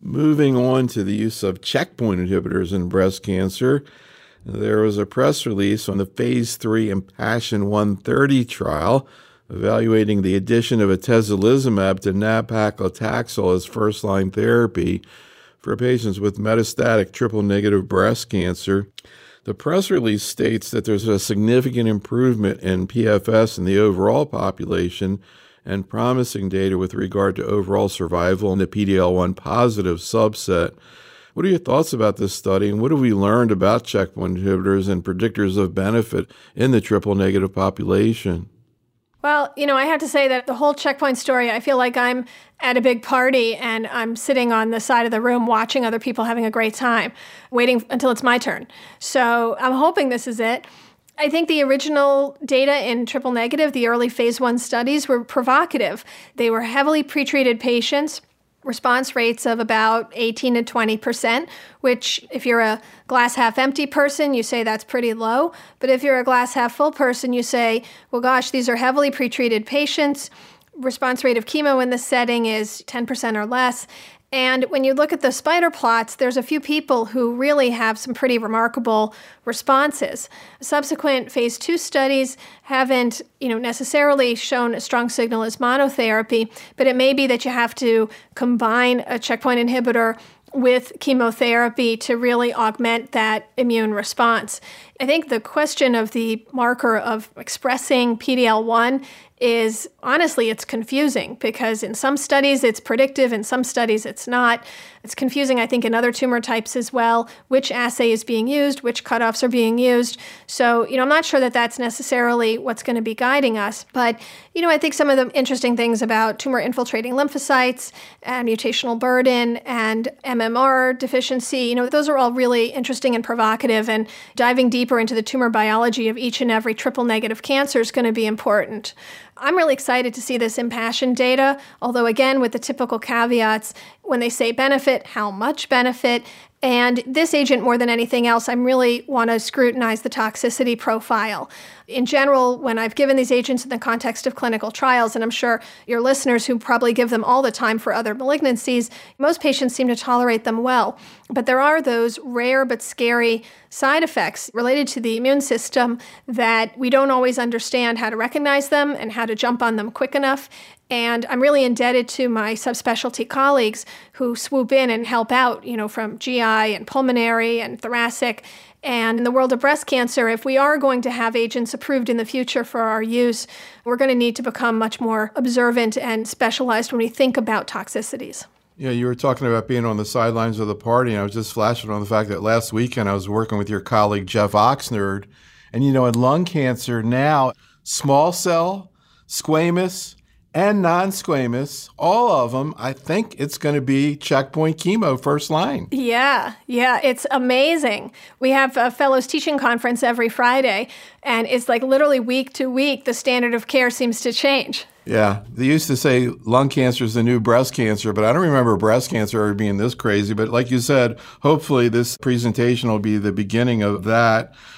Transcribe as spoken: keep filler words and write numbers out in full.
Moving on to the use of checkpoint inhibitors in breast cancer, there was a press release on the phase three Impassion one thirty trial evaluating the addition of atezolizumab to nab-paclitaxel as first-line therapy for patients with metastatic triple-negative breast cancer. The press release states that there's a significant improvement in P F S in the overall population and promising data with regard to overall survival in the P D L one positive subset. What are your thoughts about this study, and what have we learned about checkpoint inhibitors and predictors of benefit in the triple-negative population? Well, you know, I have to say that the whole checkpoint story, I feel like I'm at a big party and I'm sitting on the side of the room watching other people having a great time, waiting until it's my turn. So I'm hoping this is it. I think the original data in triple negative, the early phase one studies, were provocative. They were heavily pretreated patients, response rates of about eighteen to twenty percent, which if you're a glass half empty person, you say that's pretty low. But if you're a glass half full person, you say, well, gosh, these are heavily pretreated patients. Response rate of chemo in this setting is ten percent or less. And when you look at the spider plots, there's a few people who really have some pretty remarkable responses. Subsequent phase two studies haven't, you know, necessarily shown a strong signal as monotherapy, but it may be that you have to combine a checkpoint inhibitor with chemotherapy to really augment that immune response. I think the question of the marker of expressing P D L one is, honestly, it's confusing because in some studies it's predictive, in some studies it's not. It's confusing, I think, in other tumor types as well, which assay is being used, which cutoffs are being used. So, you know, I'm not sure that that's necessarily what's going to be guiding us. But, you know, I think some of the interesting things about tumor-infiltrating lymphocytes and mutational burden and M M R deficiency, you know, those are all really interesting and provocative, and diving deeper into the tumor biology of each and every triple-negative cancer is going to be important. I'm really excited to see this impassioned data, although again, with the typical caveats, when they say benefit, how much benefit? And this agent, more than anything else, I really want to scrutinize the toxicity profile. In general, when I've given these agents in the context of clinical trials, and I'm sure your listeners who probably give them all the time for other malignancies, most patients seem to tolerate them well. But there are those rare but scary side effects related to the immune system that we don't always understand how to recognize them and how to jump on them quick enough. And I'm really indebted to my subspecialty colleagues who swoop in and help out, you know, from G I and pulmonary and thoracic. And in the world of breast cancer, if we are going to have agents approved in the future for our use, we're going to need to become much more observant and specialized when we think about toxicities. Yeah, you were talking about being on the sidelines of the party, and I was just flashing on the fact that last weekend I was working with your colleague Jeff Oxnard. And, you know, in lung cancer now, small cell, squamous, and non-squamous, all of them, I think it's going to be checkpoint chemo first line. Yeah, yeah, it's amazing. We have a fellows teaching conference every Friday, and it's like literally week to week, the standard of care seems to change. Yeah, they used to say lung cancer is the new breast cancer, but I don't remember breast cancer ever being this crazy. But like you said, hopefully this presentation will be the beginning of that.